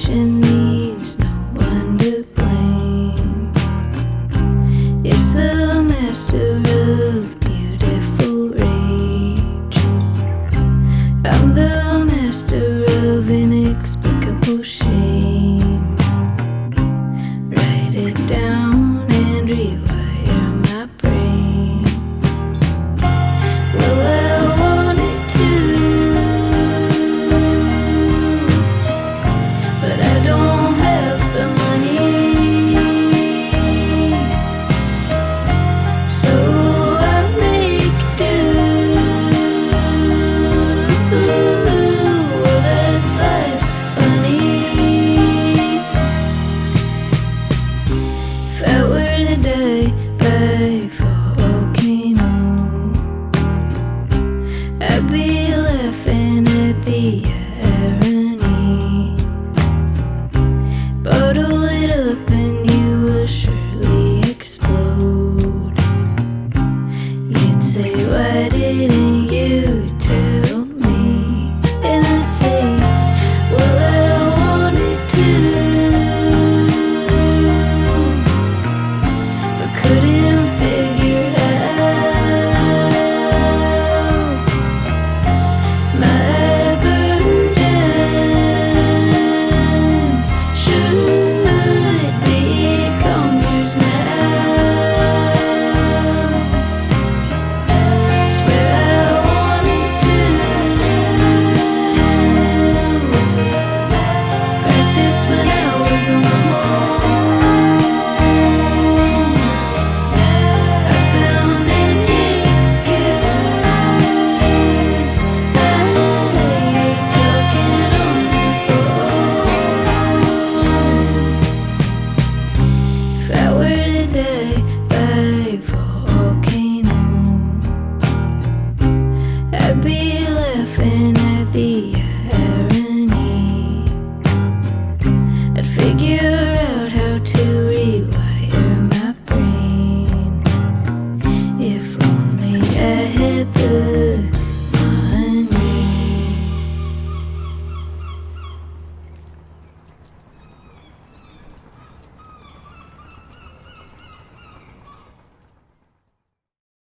ocean needs no one to blame. It's the master of beautiful rage. I'm the master of inexplicable shame. Write it down and rewire my brain. Well, I wanted to, but I don't have the money, so I make do. Well, that's life, honey. If I were to die by volcano, I'd be laughing at the